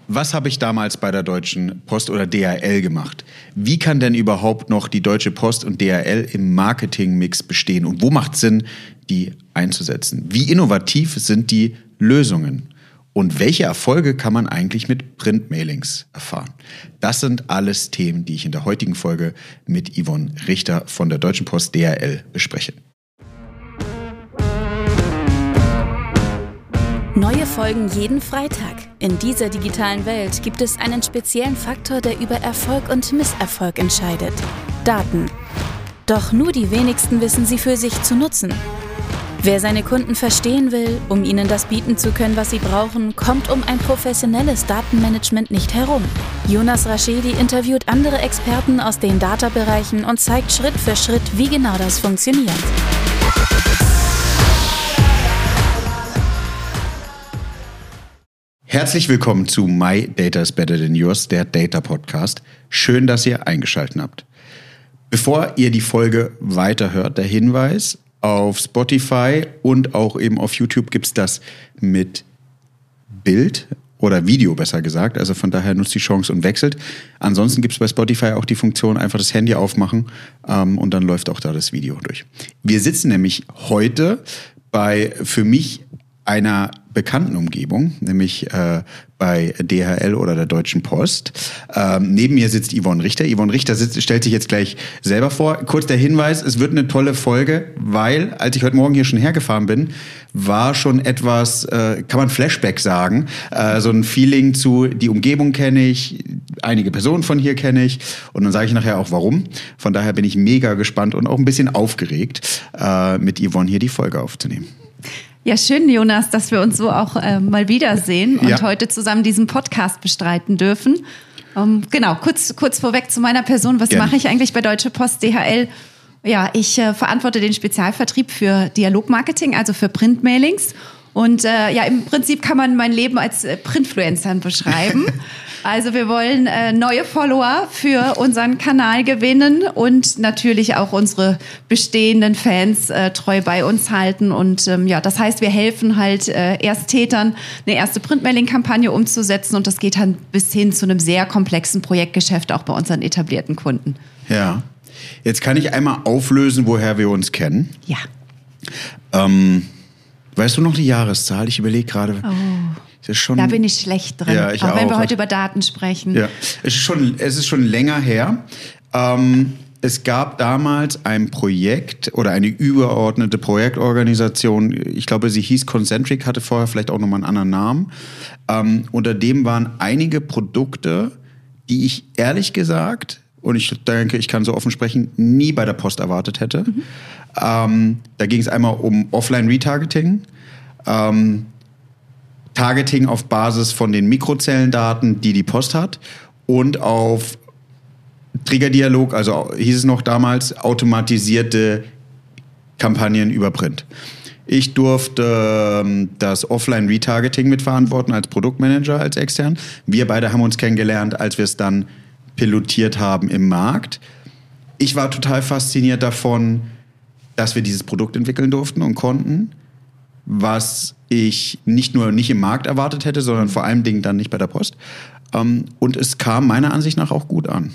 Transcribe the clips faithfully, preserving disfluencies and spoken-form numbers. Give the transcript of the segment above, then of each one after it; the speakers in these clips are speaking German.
Was habe ich damals bei der Deutschen Post oder D H L gemacht? Wie kann denn überhaupt noch die Deutsche Post und D H L im Marketingmix bestehen? Und wo macht es Sinn, die einzusetzen? Wie innovativ sind die Lösungen? Und welche Erfolge kann man eigentlich mit Printmailings erfahren? Das sind alles Themen, die ich in der heutigen Folge mit Yvonne Richter von der Deutschen Post D H L bespreche. Neue Folgen jeden Freitag. In dieser digitalen Welt gibt es einen speziellen Faktor, der über Erfolg und Misserfolg entscheidet: Daten. Doch nur die wenigsten wissen sie für sich zu nutzen. Wer seine Kunden verstehen will, um ihnen das bieten zu können, was sie brauchen, kommt um ein professionelles Datenmanagement nicht herum. Jonas Raschedi interviewt andere Experten aus den Data-Bereichen und zeigt Schritt für Schritt, wie genau das funktioniert. Herzlich willkommen zu My Data is Better Than Yours, der Data Podcast. Schön, dass ihr eingeschaltet habt. Bevor ihr die Folge weiterhört, der Hinweis: Auf Spotify und auch eben auf YouTube gibt es das mit Bild oder Video, besser gesagt. Also von daher nutzt die Chance und wechselt. Ansonsten gibt es bei Spotify auch die Funktion, einfach das Handy aufmachen ähm, und dann läuft auch da das Video durch. Wir sitzen nämlich heute bei, für mich, einer bekannten Umgebung, nämlich äh, bei D H L oder der Deutschen Post. Ähm, neben mir sitzt Yvonne Richter. Yvonne Richter sitzt, stellt sich jetzt gleich selber vor. Kurz der Hinweis: Es wird eine tolle Folge, weil, als ich heute Morgen hier schon hergefahren bin, war schon etwas, äh, kann man Flashback sagen, äh, so ein Feeling zu, die Umgebung kenne ich, einige Personen von hier kenne ich und dann sage ich nachher auch warum. Von daher bin ich mega gespannt und auch ein bisschen aufgeregt, äh, mit Yvonne hier die Folge aufzunehmen. Ja, schön, Jonas, dass wir uns so auch äh, mal wiedersehen und ja. heute zusammen diesen Podcast bestreiten dürfen. Ähm, genau, kurz, kurz vorweg zu meiner Person. Was Gerne. mache ich eigentlich bei Deutsche Post D H L? Ja, ich äh, verantworte den Spezialvertrieb für Dialogmarketing, also für Printmailings. Und äh, ja, im Prinzip kann man mein Leben als äh, Printfluencer beschreiben. Also wir wollen äh, neue Follower für unseren Kanal gewinnen und natürlich auch unsere bestehenden Fans äh, treu bei uns halten. Und ähm, ja, das heißt, wir helfen halt äh, Ersttätern, eine erste Printmailing-Kampagne umzusetzen. Und das geht dann bis hin zu einem sehr komplexen Projektgeschäft auch bei unseren etablierten Kunden. Ja, jetzt kann ich einmal auflösen, woher wir uns kennen. Ja. Ähm, weißt du noch die Jahreszahl? Ich überlege gerade. Oh. Ist schon, da bin ich schlecht drin, ja, ich auch, auch wenn wir auch. heute über Daten sprechen. Ja, es ist schon, es ist schon länger her. Ähm, es gab damals ein Projekt oder eine übergeordnete Projektorganisation. Ich glaube, sie hieß Concentric, hatte vorher vielleicht auch nochmal einen anderen Namen. Ähm, unter dem waren einige Produkte, die ich ehrlich gesagt, und ich denke, ich kann so offen sprechen, nie bei der Post erwartet hätte. Mhm. Ähm, da ging es einmal um Offline-Retargeting. Ähm, Targeting auf Basis von den Mikrozellendaten, die die Post hat, und auf Triggerdialog, also hieß es noch damals, automatisierte Kampagnen über Print. Ich durfte ähm, das Offline-Retargeting mitverantworten als Produktmanager, als extern. Wir beide haben uns kennengelernt, als wir es dann pilotiert haben im Markt. Ich war total fasziniert davon, dass wir dieses Produkt entwickeln durften und konnten, was ich nicht nur nicht im Markt erwartet hätte, sondern vor allen Dingen dann nicht bei der Post. Und es kam meiner Ansicht nach auch gut an.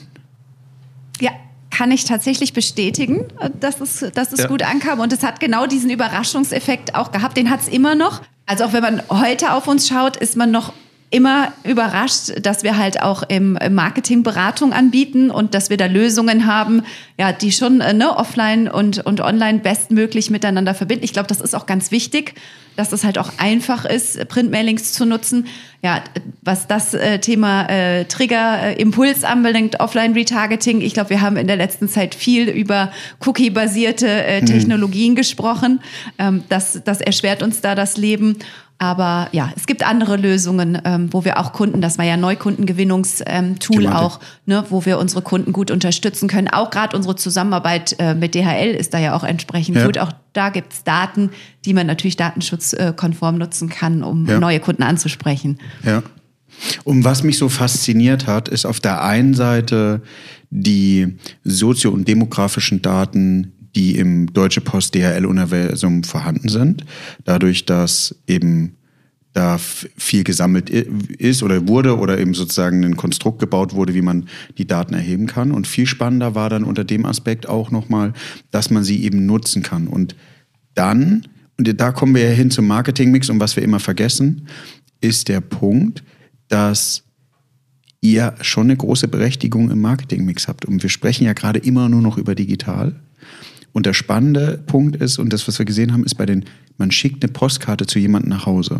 Ja, kann ich tatsächlich bestätigen, dass es, dass es ja. gut ankam. Und es hat genau diesen Überraschungseffekt auch gehabt. Den hat es immer noch. Also auch wenn man heute auf uns schaut, ist man noch immer überrascht, dass wir halt auch im Marketing Beratung anbieten und dass wir da Lösungen haben, ja, die schon ne, offline und, und online bestmöglich miteinander verbinden. Ich glaube, das ist auch ganz wichtig, dass es halt auch einfach ist, Printmailings zu nutzen. Ja, was das äh, Thema äh, Trigger, äh, Impuls anbelangt, Offline-Retargeting. Ich glaube, wir haben in der letzten Zeit viel über Cookie-basierte äh, Technologien mhm. gesprochen. Ähm, das, das erschwert uns da das Leben. Aber ja, es gibt andere Lösungen, ähm, wo wir auch Kunden, das war ja Neukundengewinnungstool ähm, auch, ne, wo wir unsere Kunden gut unterstützen können. Auch gerade unsere Zusammenarbeit äh, mit D H L ist da ja auch entsprechend ja. gut. Auch da gibt's Daten, die man natürlich datenschutzkonform nutzen kann, um ja. neue Kunden anzusprechen. Ja. Und was mich so fasziniert hat, ist auf der einen Seite die sozio- und demografischen Daten, die im Deutsche Post D H L-Universum vorhanden sind. Dadurch, dass eben da f- viel gesammelt ist oder wurde oder eben sozusagen ein Konstrukt gebaut wurde, wie man die Daten erheben kann. Und viel spannender war dann unter dem Aspekt auch nochmal, dass man sie eben nutzen kann. Und dann, und da kommen wir ja hin zum Marketingmix und was wir immer vergessen, ist der Punkt, dass ihr schon eine große Berechtigung im Marketingmix habt. Und wir sprechen ja gerade immer nur noch über digital. Und der spannende Punkt ist, und das, was wir gesehen haben, ist bei den, man schickt eine Postkarte zu jemandem nach Hause.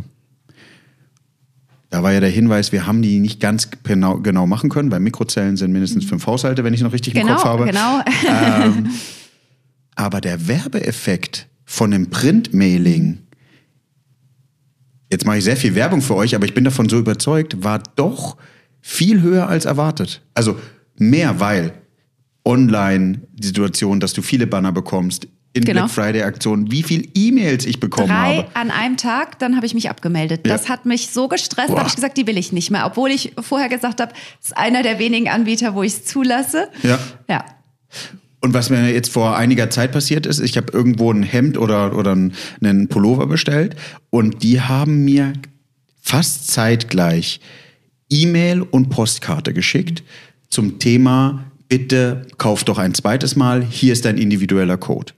Da war ja der Hinweis, wir haben die nicht ganz genau, genau machen können, weil Mikrozellen sind mindestens fünf Haushalte, wenn ich noch richtig genau, im Kopf habe. Genau, ähm, aber der Werbeeffekt von einem Printmailing, jetzt mache ich sehr viel Werbung für euch, aber ich bin davon so überzeugt, war doch viel höher als erwartet. Also mehr, weil online die Situation, dass du viele Banner bekommst, in genau. Black Friday-Aktionen, wie viele E-Mails ich bekommen Drei habe. an einem Tag, dann habe ich mich abgemeldet. Ja. Das hat mich so gestresst, Boah. habe ich gesagt, die will ich nicht mehr. Obwohl ich vorher gesagt habe, das ist einer der wenigen Anbieter, wo ich es zulasse. Ja. Ja. Und was mir jetzt vor einiger Zeit passiert ist, ich habe irgendwo ein Hemd oder, oder einen Pullover bestellt und die haben mir fast zeitgleich E-Mail und Postkarte geschickt zum Thema, bitte kauf doch ein zweites Mal, hier ist dein individueller Code.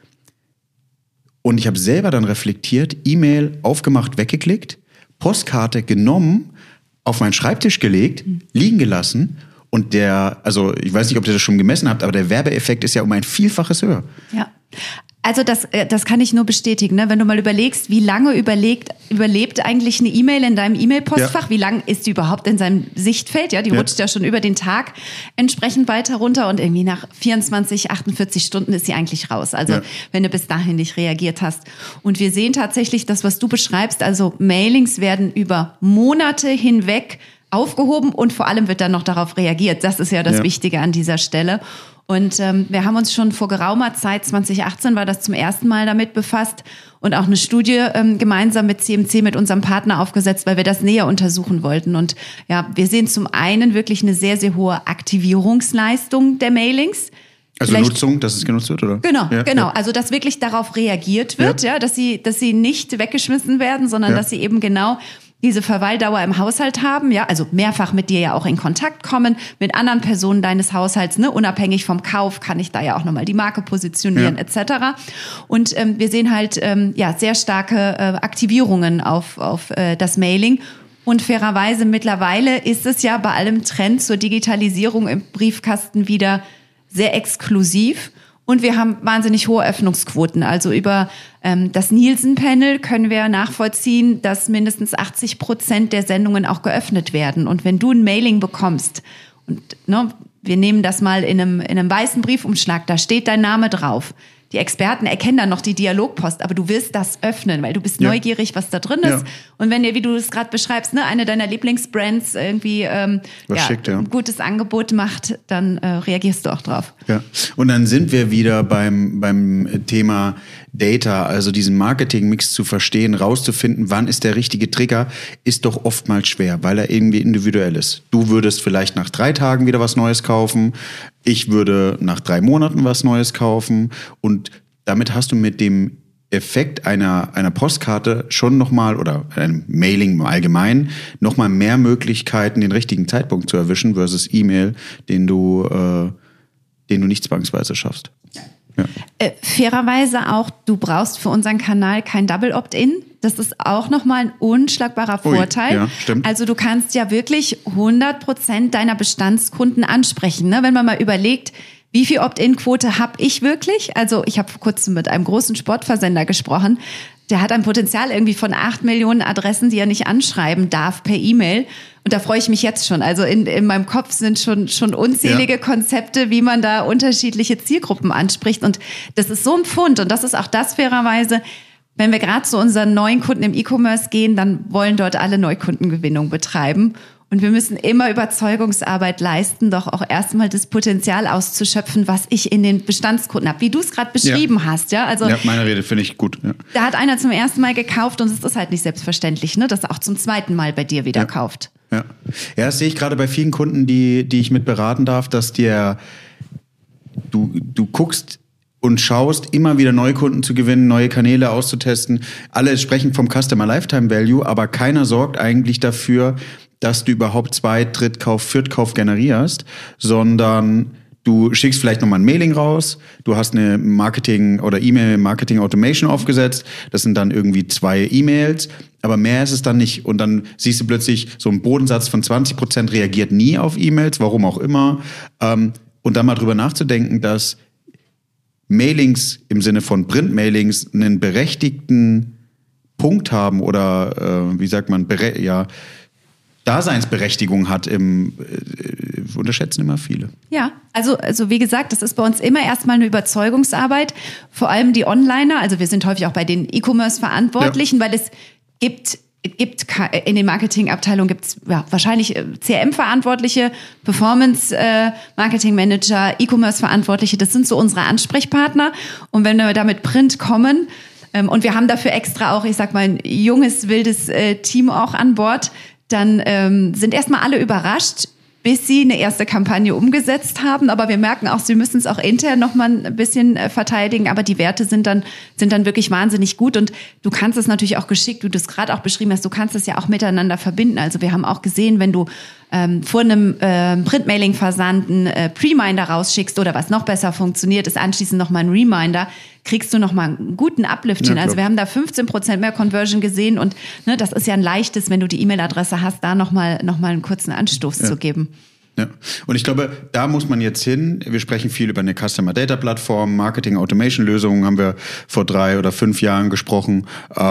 Und ich habe selber dann reflektiert, E-Mail aufgemacht, weggeklickt, Postkarte genommen, auf meinen Schreibtisch gelegt, mhm. liegen gelassen. Und der, also ich weiß nicht, ob ihr das schon gemessen habt, aber der Werbeeffekt ist ja um ein Vielfaches höher. Ja. Also das, das kann ich nur bestätigen, ne? Wenn du mal überlegst, wie lange überlegt, überlebt eigentlich eine E-Mail in deinem E-Mail-Postfach, ja. Wie lange ist die überhaupt in seinem Sichtfeld? Ja, die ja. rutscht ja schon über den Tag entsprechend weiter runter und irgendwie nach vierundzwanzig, achtundvierzig Stunden ist sie eigentlich raus. Also ja. wenn du bis dahin nicht reagiert hast. Und wir sehen tatsächlich das, was du beschreibst, also Mailings werden über Monate hinweg aufgehoben und vor allem wird dann noch darauf reagiert. Das ist ja das ja. Wichtige an dieser Stelle. Und ähm, wir haben uns schon vor geraumer Zeit, zwanzig achtzehn war das zum ersten Mal damit befasst und auch eine Studie ähm, gemeinsam mit C M C, mit unserem Partner aufgesetzt, weil wir das näher untersuchen wollten. Und ja, wir sehen zum einen wirklich eine sehr, sehr hohe Aktivierungsleistung der Mailings. Also Vielleicht, Nutzung, dass es genutzt wird, oder? Genau, ja, genau. Ja. Also dass wirklich darauf reagiert wird, ja, ja dass sie, dass sie nicht weggeschmissen werden, sondern ja. dass sie eben genau diese Verweildauer im Haushalt haben, ja, also mehrfach mit dir ja auch in Kontakt kommen, mit anderen Personen deines Haushalts, ne, unabhängig vom Kauf kann ich da ja auch nochmal die Marke positionieren, ja. et cetera. Und ähm, wir sehen halt ähm, ja sehr starke äh, Aktivierungen auf auf äh, das Mailing. Und fairerweise mittlerweile ist es ja bei allem Trend zur Digitalisierung im Briefkasten wieder sehr exklusiv. Und wir haben wahnsinnig hohe Öffnungsquoten. Also über ähm, das Nielsen-Panel können wir nachvollziehen, dass mindestens achtzig Prozent der Sendungen auch geöffnet werden. Und wenn du ein Mailing bekommst, und ne, wir nehmen das mal in einem, in einem weißen Briefumschlag, da steht dein Name drauf. Die Experten erkennen dann noch die Dialogpost, aber du willst das öffnen, weil du bist ja. neugierig, was da drin ist. Ja. Und wenn dir, wie du es gerade beschreibst, ne, eine deiner Lieblingsbrands irgendwie ähm, ja, schickt, ja. ein gutes Angebot macht, dann äh, reagierst du auch drauf. Ja. Und dann sind wir wieder beim, beim Thema Data, also diesen Marketing-Mix zu verstehen, rauszufinden, wann ist der richtige Trigger, ist doch oftmals schwer, weil er irgendwie individuell ist. Du würdest vielleicht nach drei Tagen wieder was Neues kaufen, ich würde nach drei Monaten was Neues kaufen und damit hast du mit dem Effekt einer, einer Postkarte schon nochmal oder einem Mailing im Allgemeinen nochmal mehr Möglichkeiten, den richtigen Zeitpunkt zu erwischen versus E-Mail, den du, äh, den du nicht zwangsweise schaffst. Ja. Äh, fairerweise auch, du brauchst für unseren Kanal kein Double Opt-in. Das ist auch nochmal ein unschlagbarer Vorteil. Ui, ja, stimmt. Also du kannst ja wirklich hundert Prozent deiner Bestandskunden ansprechen. Ne? Wenn man mal überlegt, wie viel Opt-in-Quote habe ich wirklich? Also ich habe vor kurzem mit einem großen Sportversender gesprochen. Der hat ein Potenzial irgendwie von acht Millionen Adressen, die er nicht anschreiben darf per E-Mail. Und da freue ich mich jetzt schon. Also in, in meinem Kopf sind schon, schon unzählige ja. Konzepte, wie man da unterschiedliche Zielgruppen anspricht. Und das ist so ein Pfund. Und das ist auch das fairerweise, wenn wir gerade zu unseren neuen Kunden im E-Commerce gehen, dann wollen dort alle Neukundengewinnung betreiben. Und wir müssen immer Überzeugungsarbeit leisten, doch auch erstmal das Potenzial auszuschöpfen, was ich in den Bestandskunden habe, wie du es gerade beschrieben ja. hast. Ja, also ja, meine Rede finde ich gut. Ja. Da hat einer zum ersten Mal gekauft und es ist halt nicht selbstverständlich, ne, dass er auch zum zweiten Mal bei dir wieder ja. kauft. Ja. ja, das sehe ich gerade bei vielen Kunden, die, die ich mit beraten darf, dass dir du, du guckst und schaust, immer wieder neue Kunden zu gewinnen, neue Kanäle auszutesten. Alle sprechen vom Customer Lifetime Value, aber keiner sorgt eigentlich dafür, dass du überhaupt Zweit-, Drittkauf, Viertkauf generierst, sondern du schickst vielleicht nochmal ein Mailing raus, du hast eine Marketing- oder E-Mail-Marketing-Automation aufgesetzt, das sind dann irgendwie zwei E-Mails, aber mehr ist es dann nicht. Und dann siehst du plötzlich so einen Bodensatz von zwanzig Prozent reagiert nie auf E-Mails, warum auch immer. Und dann mal drüber nachzudenken, dass Mailings im Sinne von Print-Mailings einen berechtigten Punkt haben oder, wie sagt man, bere- ja, Daseinsberechtigung hat, im äh, unterschätzen immer viele. Ja, also, also wie gesagt, das ist bei uns immer erstmal eine Überzeugungsarbeit, vor allem die Onliner, also wir sind häufig auch bei den E-Commerce-Verantwortlichen, ja. weil es gibt, gibt in den Marketingabteilungen gibt es ja, wahrscheinlich C R M-Verantwortliche, Performance-Marketing-Manager, E-Commerce-Verantwortliche, das sind so unsere Ansprechpartner und wenn wir da mit Print kommen ähm, und wir haben dafür extra auch, ich sag mal, ein junges, wildes äh, Team auch an Bord, dann ähm, sind erstmal alle überrascht, bis sie eine erste Kampagne umgesetzt haben. Aber wir merken auch, sie müssen es auch intern noch mal ein bisschen äh, verteidigen. Aber die Werte sind dann, sind dann wirklich wahnsinnig gut. Und du kannst es natürlich auch geschickt, wie du das gerade auch beschrieben hast, du kannst es ja auch miteinander verbinden. Also wir haben auch gesehen, wenn du ähm, vor einem äh, Printmailing-Versand einen äh, Preminder rausschickst oder was noch besser funktioniert, ist anschließend noch mal ein Reminder, kriegst du noch mal einen guten Uplift hin. Ja, also wir haben da fünfzehn Prozent mehr Conversion gesehen und ne, das ist ja ein leichtes, wenn du die E-Mail-Adresse hast, da noch mal, noch mal einen kurzen Anstoß ja. zu geben. Ja, und ich glaube, da muss man jetzt hin. Wir sprechen viel über eine Customer Data Plattform, Marketing Automation Lösungen haben wir vor drei oder fünf Jahren gesprochen.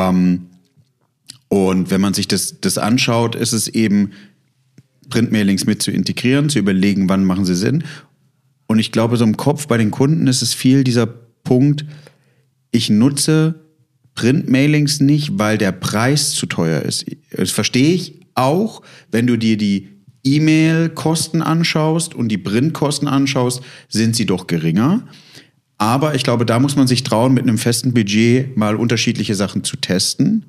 Und wenn man sich das, das anschaut, ist es eben Printmailings mit zu integrieren, zu überlegen, wann machen sie Sinn. Und ich glaube, so im Kopf bei den Kunden ist es viel dieser Punkt, ich nutze Printmailings nicht, weil der Preis zu teuer ist. Das verstehe ich auch, wenn du dir die E-Mail-Kosten anschaust und die Printkosten anschaust, sind sie doch geringer. Aber ich glaube, da muss man sich trauen, mit einem festen Budget mal unterschiedliche Sachen zu testen,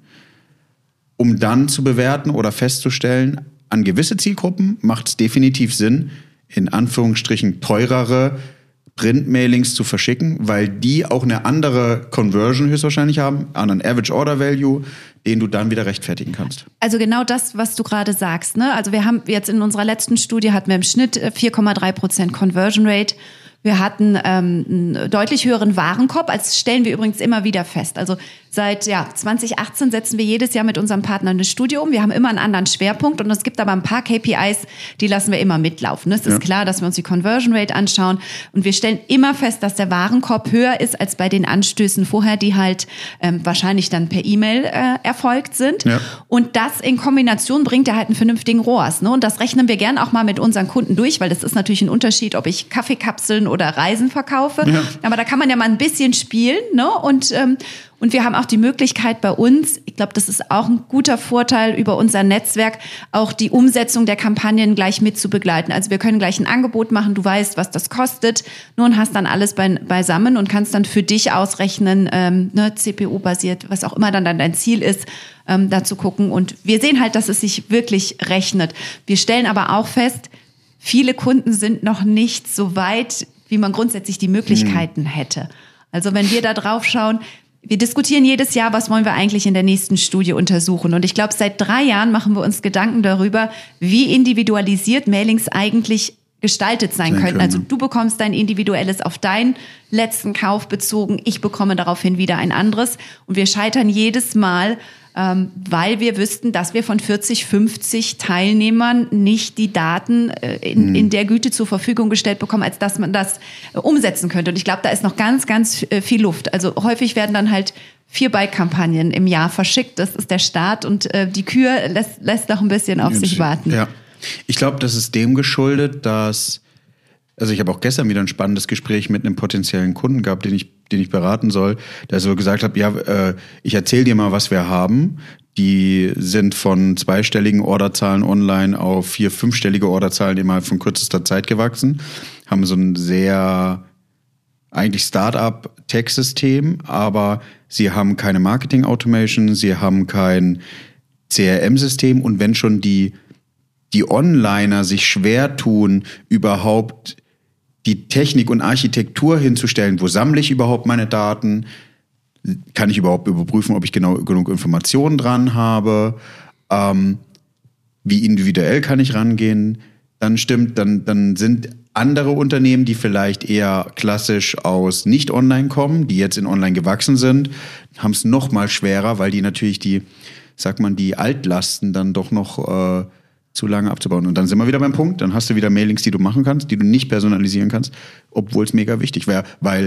um dann zu bewerten oder festzustellen, an gewisse Zielgruppen macht es definitiv Sinn, in Anführungsstrichen teurere Print-Mailings zu verschicken, weil die auch eine andere Conversion höchstwahrscheinlich haben, anderen Average Order Value, den du dann wieder rechtfertigen kannst. Also genau das, was du gerade sagst, ne? Also wir haben jetzt in unserer letzten Studie hatten wir im Schnitt vier Komma drei Prozent Conversion Rate. Wir hatten ähm, einen deutlich höheren Warenkorb, als stellen wir übrigens immer wieder fest. Also seit ja, zwanzig achtzehn setzen wir jedes Jahr mit unserem Partner eine Studie um. Wir haben immer einen anderen Schwerpunkt und es gibt aber ein paar K P Is, die lassen wir immer mitlaufen. Es ist ja. klar, dass wir uns die Conversion Rate anschauen und wir stellen immer fest, dass der Warenkorb höher ist als bei den Anstößen vorher, die halt ähm, wahrscheinlich dann per E-Mail äh, erfolgt sind. Ja. Und das in Kombination bringt ja halt einen vernünftigen R O A S. Ne? Und das rechnen wir gern auch mal mit unseren Kunden durch, weil das ist natürlich ein Unterschied, ob ich Kaffeekapseln oder Reisen verkaufe. Ja. Aber da kann man ja mal ein bisschen spielen, ne? Und, ähm, und wir haben auch die Möglichkeit bei uns, ich glaube, das ist auch ein guter Vorteil über unser Netzwerk, auch die Umsetzung der Kampagnen gleich mit zu begleiten. Also wir können gleich ein Angebot machen, du weißt, was das kostet, nun hast dann alles bei, beisammen und kannst dann für dich ausrechnen, ähm, ne, C P U-basiert, was auch immer dann, dann dein Ziel ist, ähm, da zu gucken. Und wir sehen halt, dass es sich wirklich rechnet. Wir stellen aber auch fest, viele Kunden sind noch nicht so weit, wie man grundsätzlich die Möglichkeiten hätte. Also wenn wir da drauf schauen, wir diskutieren jedes Jahr, was wollen wir eigentlich in der nächsten Studie untersuchen. Und ich glaube, seit drei Jahren machen wir uns Gedanken darüber, wie individualisiert Mailings eigentlich gestaltet sein, sein könnten. Also du bekommst dein individuelles auf deinen letzten Kauf bezogen, ich bekomme daraufhin wieder ein anderes. Und wir scheitern jedes Mal, ähm, weil wir wüssten, dass wir von vierzig, fünfzig Teilnehmern nicht die Daten äh, in, mhm. in der Güte zur Verfügung gestellt bekommen, als dass man das äh, umsetzen könnte. Und ich glaube, da ist noch ganz, ganz äh, viel Luft. Also häufig werden dann halt vier Bike-Kampagnen im Jahr verschickt. Das ist der Start und äh, die Kür lässt, lässt noch ein bisschen auf sich warten. Ja. Ich glaube, das ist dem geschuldet, dass, also ich habe auch gestern wieder ein spannendes Gespräch mit einem potenziellen Kunden gehabt, den ich, den ich beraten soll, der so gesagt hat, ja, äh, ich erzähle dir mal, was wir haben. Die sind von zweistelligen Orderzahlen online auf vier-, fünfstellige Orderzahlen innerhalb von kürzester Zeit gewachsen, haben so ein sehr eigentlich Start-up-Tech-System, aber sie haben keine Marketing-Automation, sie haben kein C R M-System und wenn schon die die Onliner sich schwer tun, überhaupt die Technik und Architektur hinzustellen, wo sammle ich überhaupt meine Daten, kann ich überhaupt überprüfen, ob ich genau genug Informationen dran habe, ähm, wie individuell kann ich rangehen, dann stimmt, dann, dann sind andere Unternehmen, die vielleicht eher klassisch aus nicht online kommen, die jetzt in online gewachsen sind, haben es noch mal schwerer, weil die natürlich die, sagt man, die Altlasten dann doch noch äh, zu lange abzubauen. Und dann sind wir wieder beim Punkt, dann hast du wieder Mailings, die du machen kannst, die du nicht personalisieren kannst, obwohl es mega wichtig wäre, weil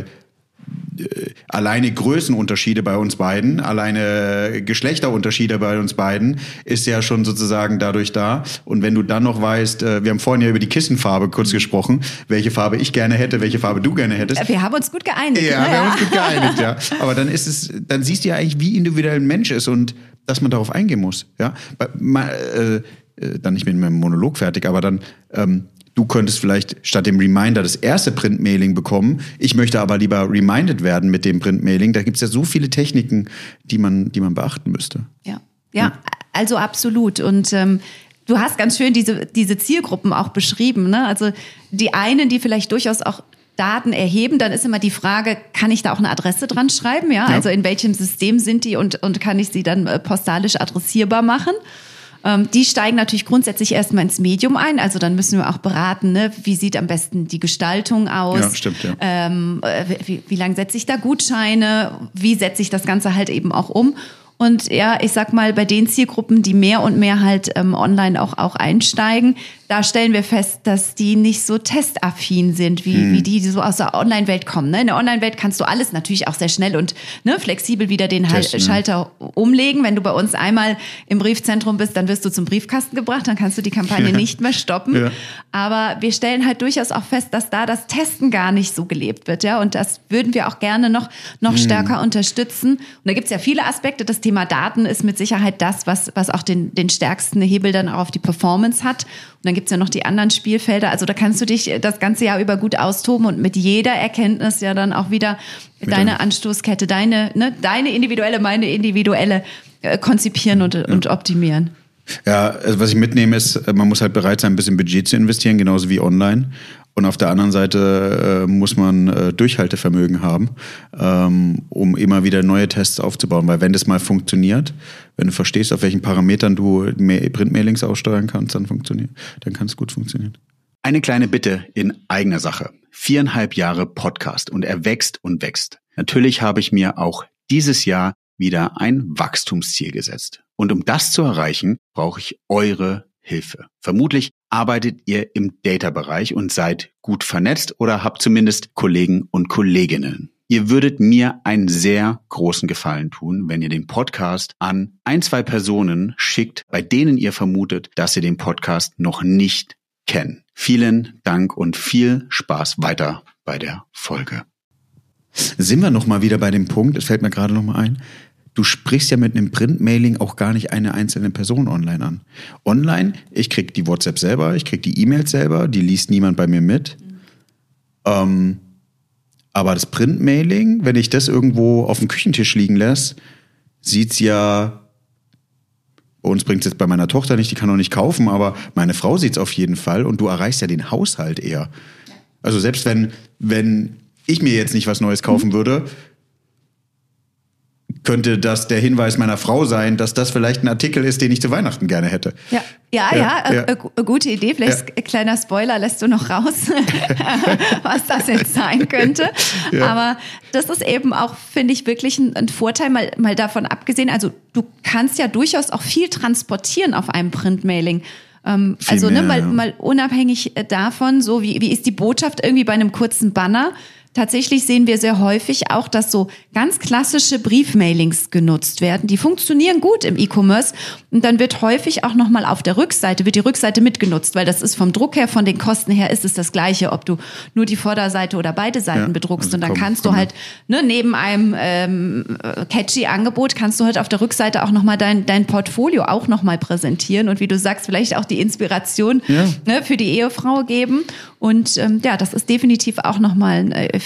äh, alleine Größenunterschiede bei uns beiden, alleine Geschlechterunterschiede bei uns beiden ist ja schon sozusagen dadurch da. Und wenn du dann noch weißt, äh, wir haben vorhin ja über die Kissenfarbe kurz gesprochen, welche Farbe ich gerne hätte, welche Farbe du gerne hättest. Wir haben uns gut geeinigt. Ja, ne? wir haben uns gut geeinigt, ja. Aber dann ist es, dann siehst du ja eigentlich, wie individuell ein Mensch ist und dass man darauf eingehen muss. Ja, mal, äh, dann nicht mit meinem Monolog fertig, aber dann ähm, du könntest vielleicht statt dem Reminder das erste Printmailing bekommen. Ich möchte aber lieber reminded werden mit dem Printmailing. Da gibt es ja so viele Techniken, die man, die man beachten müsste. Ja, ja, also absolut. Und ähm, du hast ganz schön diese, diese Zielgruppen auch beschrieben. Ne? Also die einen, die vielleicht durchaus auch Daten erheben, dann ist immer die Frage, kann ich da auch eine Adresse dran schreiben? Ja, ja. Also in welchem System sind die und, und kann ich sie dann äh, postalisch adressierbar machen? Ähm, die steigen natürlich grundsätzlich erstmal ins Medium ein. Also dann müssen wir auch beraten, ne? Wie sieht am besten die Gestaltung aus? Ja, stimmt, ja. Ähm, wie, wie lange setze ich da Gutscheine? Wie setze ich das Ganze halt eben auch um? Und ja, ich sag mal, bei den Zielgruppen, die mehr und mehr halt ähm, online auch, auch einsteigen, da stellen wir fest, dass die nicht so testaffin sind, wie, hm. wie die, die so aus der Online-Welt kommen. Ne? In der Online-Welt kannst du alles natürlich auch sehr schnell und ne, flexibel wieder den Testen, Schalter ja. umlegen. Wenn du bei uns einmal im Briefzentrum bist, dann wirst du zum Briefkasten gebracht, dann kannst du die Kampagne ja. nicht mehr stoppen. Ja. Aber wir stellen halt durchaus auch fest, dass da das Testen gar nicht so gelebt wird. Ja? Und das würden wir auch gerne noch, noch hm. stärker unterstützen. Und da gibt's ja viele Aspekte. Das Thema Daten ist mit Sicherheit das, was, was auch den, den stärksten Hebel dann auch auf die Performance hat. Und dann gibt's ja noch die anderen Spielfelder. Also da kannst du dich das ganze Jahr über gut austoben und mit jeder Erkenntnis ja dann auch wieder, wieder. deine Anstoßkette, deine, ne, deine individuelle, meine individuelle äh, konzipieren und, ja. und optimieren. Ja, also was ich mitnehme ist, man muss halt bereit sein, ein bisschen Budget zu investieren, genauso wie online. Und auf der anderen Seite äh, muss man äh, Durchhaltevermögen haben, ähm, um immer wieder neue Tests aufzubauen. Weil wenn das mal funktioniert, wenn du verstehst, auf welchen Parametern du Printmailings aussteuern kannst, dann funktioniert, dann kann es gut funktionieren. Eine kleine Bitte in eigener Sache. Viereinhalb Jahre Podcast und er wächst und wächst. Natürlich habe ich mir auch dieses Jahr wieder ein Wachstumsziel gesetzt. Und um das zu erreichen, brauche ich eure Hilfe. Vermutlich arbeitet ihr im Data-Bereich und seid gut vernetzt oder habt zumindest Kollegen und Kolleginnen. Ihr würdet mir einen sehr großen Gefallen tun, wenn ihr den Podcast an ein, zwei Personen schickt, bei denen ihr vermutet, dass sie den Podcast noch nicht kennen. Vielen Dank und viel Spaß weiter bei der Folge. Sind wir noch mal wieder bei dem Punkt, es fällt mir gerade noch mal ein, du sprichst ja mit einem Printmailing auch gar nicht eine einzelne Person online an. Online, ich krieg die WhatsApp selber, ich krieg die E-Mails selber, die liest niemand bei mir mit. Mhm. Ähm, aber das Printmailing, wenn ich das irgendwo auf dem Küchentisch liegen lasse, sieht's ja, bei uns bringt's jetzt bei meiner Tochter nicht, die kann auch nicht kaufen, aber meine Frau sieht's auf jeden Fall und du erreichst ja den Haushalt eher. Ja. Also selbst wenn, wenn ich mir jetzt nicht was Neues kaufen mhm. würde, könnte das der Hinweis meiner Frau sein, dass das vielleicht ein Artikel ist, den ich zu Weihnachten gerne hätte. Ja, ja, ja, ja, ja. Äh, äh, gute Idee. Vielleicht ja. kleiner Spoiler lässt du noch raus, was das jetzt sein könnte. Ja. Aber das ist eben auch, finde ich, wirklich ein, ein Vorteil, mal, mal davon abgesehen. Also du kannst ja durchaus auch viel transportieren auf einem Printmailing. Ähm, also mehr, ne, mal, ja. mal unabhängig davon, so wie, wie ist die Botschaft irgendwie bei einem kurzen Banner. Tatsächlich sehen wir sehr häufig auch, dass so ganz klassische Briefmailings genutzt werden. Die funktionieren gut im E-Commerce und dann wird häufig auch nochmal auf der Rückseite, wird die Rückseite mitgenutzt, weil das ist vom Druck her, von den Kosten her ist es das Gleiche, ob du nur die Vorderseite oder beide Seiten ja, bedruckst. Also und dann komm, kannst komm. du halt ne, neben einem ähm, catchy Angebot kannst du halt auf der Rückseite auch nochmal dein, dein Portfolio auch nochmal präsentieren und wie du sagst, vielleicht auch die Inspiration ja. ne, für die Ehefrau geben. Und ähm, ja, das ist definitiv auch nochmal ein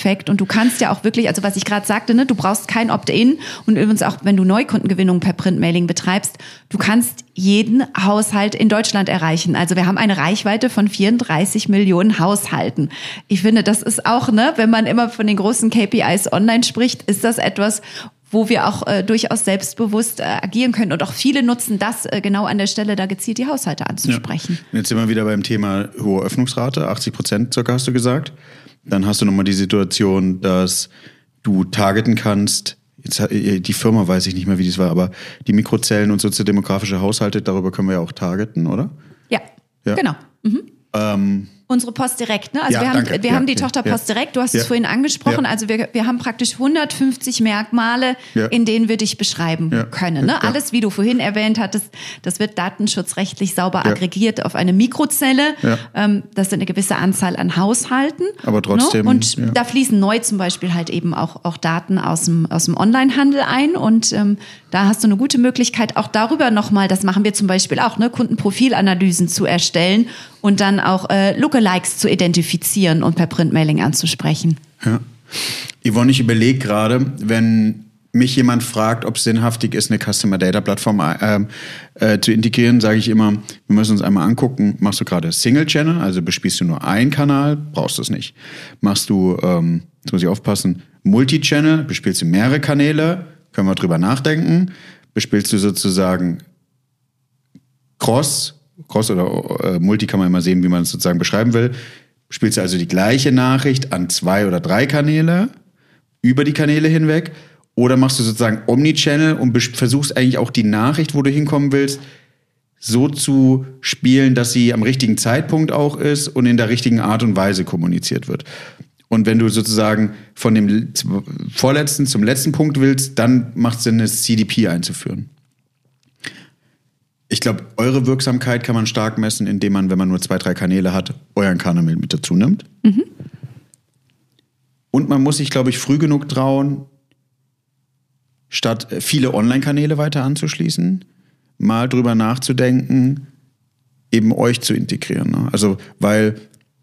Überraschungseffekt und du kannst ja auch wirklich, also was ich gerade sagte, ne, du brauchst kein Opt-in und übrigens auch, wenn du Neukundengewinnung per Printmailing betreibst, du kannst jeden Haushalt in Deutschland erreichen. Also wir haben eine Reichweite von vierunddreißig Millionen Haushalten. Ich finde, das ist auch, ne, wenn man immer von den großen K P Is online spricht, ist das etwas, wo wir auch äh, durchaus selbstbewusst äh, agieren können. Und auch viele nutzen das äh, genau an der Stelle, da gezielt die Haushalte anzusprechen. Ja. Jetzt sind wir wieder beim Thema hohe Öffnungsrate, achtzig Prozent circa hast du gesagt. Dann hast du nochmal die Situation, dass du targeten kannst, jetzt, die Firma weiß ich nicht mehr, wie das war, aber die Mikrozellen und soziodemografische Haushalte, darüber können wir ja auch targeten, oder? Ja, ja. Genau. Mhm. Ähm, Unsere Post direkt, ne? Also ja, wir haben, danke. wir ja, haben die ja, Tochter Post ja. direkt, du hast ja. es vorhin angesprochen, ja. also wir, wir haben praktisch hundertfünfzig Merkmale, ja. in denen wir dich beschreiben ja. können. Ne? Ja. Alles, wie du vorhin erwähnt hattest, das wird datenschutzrechtlich sauber ja. aggregiert auf eine Mikrozelle. Ja. Ähm, das sind eine gewisse Anzahl an Haushalten. Aber trotzdem. Ne? Und ja. da fließen neu zum Beispiel halt eben auch, auch Daten aus dem, aus dem Onlinehandel ein und ähm, da hast du eine gute Möglichkeit, auch darüber nochmal, das machen wir zum Beispiel auch, ne, Kundenprofilanalysen zu erstellen und dann auch äh, Lookalikes zu identifizieren und per Printmailing anzusprechen. Ja. Yvonne, ich überlege gerade, wenn mich jemand fragt, ob es sinnhaftig ist, eine Customer Data Plattform äh, äh, zu integrieren, sage ich immer, wir müssen uns einmal angucken, machst du gerade Single Channel, also bespielst du nur einen Kanal, brauchst du es nicht. Machst du, ähm, jetzt muss ich aufpassen, Multi-Channel, bespielst du mehrere Kanäle, können wir drüber nachdenken, bespielst du sozusagen Cross, Cross oder äh, Multi kann man immer sehen, wie man es sozusagen beschreiben will. Spielst du also die gleiche Nachricht an zwei oder drei Kanäle, über die Kanäle hinweg, oder machst du sozusagen Omnichannel und bes- versuchst eigentlich auch die Nachricht, wo du hinkommen willst, so zu spielen, dass sie am richtigen Zeitpunkt auch ist und in der richtigen Art und Weise kommuniziert wird. Und wenn du sozusagen von dem vorletzten zum letzten Punkt willst, dann macht es Sinn, eine C D P einzuführen. Ich glaube, eure Wirksamkeit kann man stark messen, indem man, wenn man nur zwei, drei Kanäle hat, euren Kanal mit dazu nimmt. Mhm. Und man muss sich, glaube ich, früh genug trauen, statt viele Online-Kanäle weiter anzuschließen, mal drüber nachzudenken, eben euch zu integrieren. Ne? Also, weil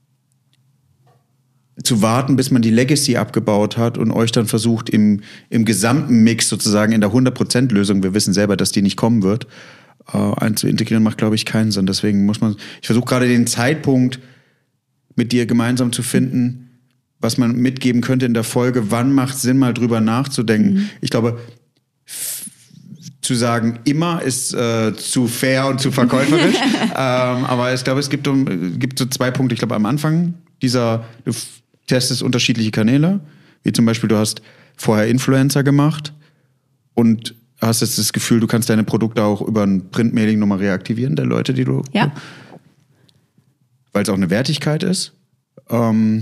zu warten, bis man die Legacy abgebaut hat und euch dann versucht, im, im gesamten Mix sozusagen in der hundert Prozent Lösung, wir wissen selber, dass die nicht kommen wird, äh, einzuintegrieren, macht, glaube ich, keinen Sinn. Deswegen muss man, ich versuche gerade den Zeitpunkt mit dir gemeinsam zu finden, was man mitgeben könnte in der Folge, wann macht es Sinn, mal drüber nachzudenken. Mhm. Ich glaube, f- zu sagen, immer ist äh, zu fair und zu verkäuferisch. ähm, aber ich glaube, es gibt, um, gibt so zwei Punkte. Ich glaube, am Anfang dieser, du testest unterschiedliche Kanäle, wie zum Beispiel, du hast vorher Influencer gemacht und hast jetzt das Gefühl, du kannst deine Produkte auch über ein Printmailing nochmal reaktivieren, der Leute, die du... Ja. Weil es auch eine Wertigkeit ist. Ähm,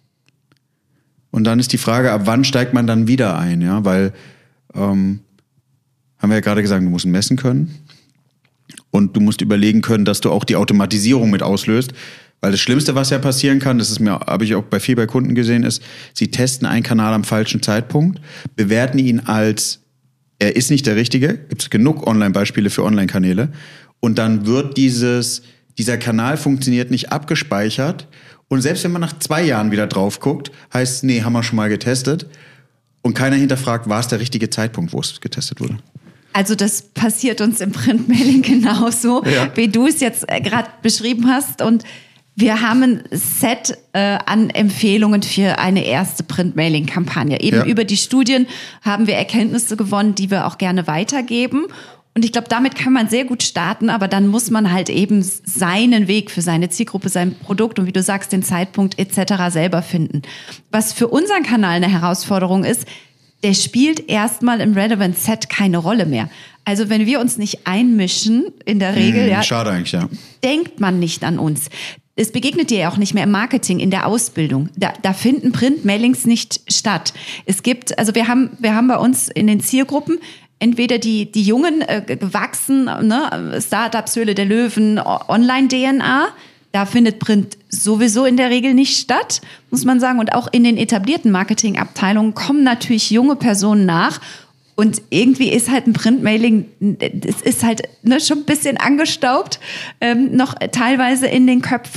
und dann ist die Frage, ab wann steigt man dann wieder ein? Ja, weil, ähm, haben wir ja gerade gesagt, du musst messen können und du musst überlegen können, dass du auch die Automatisierung mit auslöst. Weil das Schlimmste, was ja passieren kann, das ist mir, habe ich auch bei viel bei Kunden gesehen, ist, sie testen einen Kanal am falschen Zeitpunkt, bewerten ihn als, er ist nicht der Richtige, gibt es genug Online-Beispiele für Online-Kanäle, und dann wird dieses, dieser Kanal funktioniert nicht abgespeichert, und selbst wenn man nach zwei Jahren wieder drauf guckt, heißt es, nee, haben wir schon mal getestet, und keiner hinterfragt, war es der richtige Zeitpunkt, wo es getestet wurde. Also das passiert uns im Printmailing genauso, ja. wie du es jetzt gerade beschrieben hast, und wir haben ein Set äh, an Empfehlungen für eine erste Printmailing-Kampagne. Eben ja. über die Studien haben wir Erkenntnisse gewonnen, die wir auch gerne weitergeben. Und ich glaube, damit kann man sehr gut starten, aber dann muss man halt eben seinen Weg für seine Zielgruppe, sein Produkt und wie du sagst, den Zeitpunkt et cetera selber finden. Was für unseren Kanal eine Herausforderung ist, der spielt erstmal im Relevant Set keine Rolle mehr. Also wenn wir uns nicht einmischen, in der Regel, hm, ja, schade eigentlich, ja. denkt man nicht an uns. Es begegnet dir ja auch nicht mehr im Marketing, in der Ausbildung. Da, da finden Printmailings nicht statt. Es gibt, also wir haben, wir haben bei uns in den Zielgruppen entweder die, die Jungen äh, gewachsen, ne, Startups, Höhle der Löwen, Online-D N A. Da findet Print sowieso in der Regel nicht statt, muss man sagen. Und auch in den etablierten Marketingabteilungen kommen natürlich junge Personen nach. Und irgendwie ist halt ein Printmailing, es ist halt ne, schon ein bisschen angestaubt, ähm, noch teilweise in den Köpfen.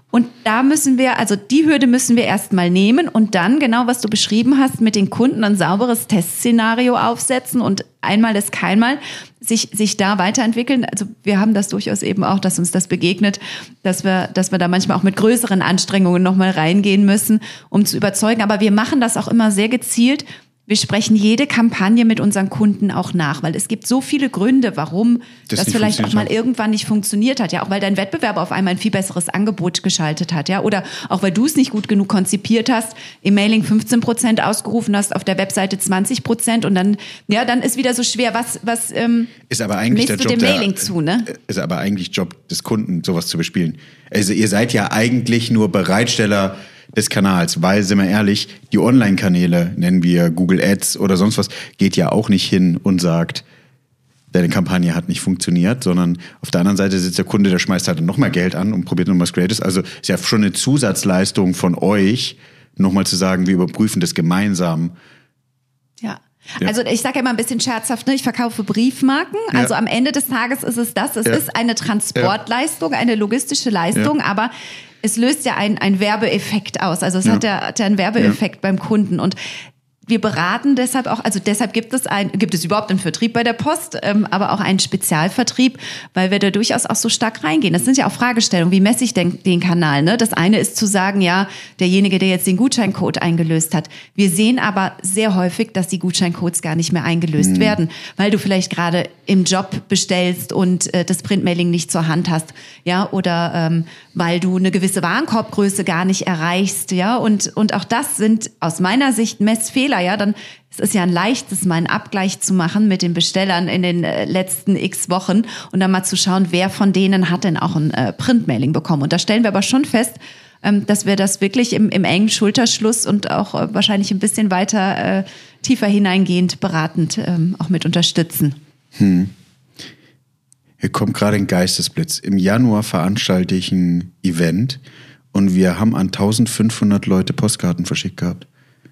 Und da müssen wir, also die Hürde müssen wir erstmal nehmen und dann, genau was du beschrieben hast, mit den Kunden ein sauberes Testszenario aufsetzen und einmal ist keinmal sich, sich da weiterentwickeln. Also wir haben das durchaus eben auch, dass uns das begegnet, dass wir, dass wir da manchmal auch mit größeren Anstrengungen nochmal reingehen müssen, um zu überzeugen. Aber wir machen das auch immer sehr gezielt. Wir sprechen jede Kampagne mit unseren Kunden auch nach, weil es gibt so viele Gründe, warum das, das vielleicht auch mal irgendwann nicht funktioniert hat. Ja, auch weil dein Wettbewerber auf einmal ein viel besseres Angebot geschaltet hat. Ja, oder auch weil du es nicht gut genug konzipiert hast, im Mailing fünfzehn Prozent ausgerufen hast, auf der Webseite zwanzig Prozent und dann, ja, dann ist wieder so schwer, was, was ähm, ist aber eigentlich der du Job dem Mailing der, zu, ne? Ist aber eigentlich Job des Kunden, sowas zu bespielen. Also ihr seid ja eigentlich nur Bereitsteller des Kanals, weil, sind wir ehrlich, die Online-Kanäle, nennen wir Google Ads oder sonst was, geht ja auch nicht hin und sagt, deine Kampagne hat nicht funktioniert, sondern auf der anderen Seite sitzt der Kunde, der schmeißt halt noch mal Geld an und probiert noch was Creatives. Also ist ja schon eine Zusatzleistung von euch, nochmal zu sagen, wir überprüfen das gemeinsam. Ja. Ja. Also ich sage ja immer ein bisschen scherzhaft, ne? Ich verkaufe Briefmarken. Ja. Also am Ende des Tages ist es das. Es ja. ist eine Transportleistung, eine logistische Leistung, ja. aber es löst ja einen, einen Werbeeffekt aus. Also es ja. hat, ja, hat ja einen Werbeeffekt ja. beim Kunden. Und wir beraten deshalb auch, also deshalb gibt es ein, gibt es überhaupt einen Vertrieb bei der Post, ähm, aber auch einen Spezialvertrieb, weil wir da durchaus auch so stark reingehen. Das sind ja auch Fragestellungen, wie messe ich denn den Kanal? Ne? Das eine ist zu sagen, ja, derjenige, der jetzt den Gutscheincode eingelöst hat. Wir sehen aber sehr häufig, dass die Gutscheincodes gar nicht mehr eingelöst mhm. werden, weil du vielleicht gerade im Job bestellst und äh, das Printmailing nicht zur Hand hast, ja, oder ähm, weil du eine gewisse Warenkorbgröße gar nicht erreichst, ja, und und auch das sind aus meiner Sicht Messfehler. Ja, dann es ist ja ein leichtes, mal einen Abgleich zu machen mit den Bestellern in den äh, letzten x Wochen und dann mal zu schauen, wer von denen hat denn auch ein äh, Printmailing bekommen. Und da stellen wir aber schon fest, ähm, dass wir das wirklich im, im engen Schulterschluss und auch äh, wahrscheinlich ein bisschen weiter äh, tiefer hineingehend beratend ähm, auch mit unterstützen. Hm. Hier kommt gerade ein Geistesblitz. Im Januar veranstalte ich ein Event und wir haben an eintausendfünfhundert Leute Postkarten verschickt gehabt.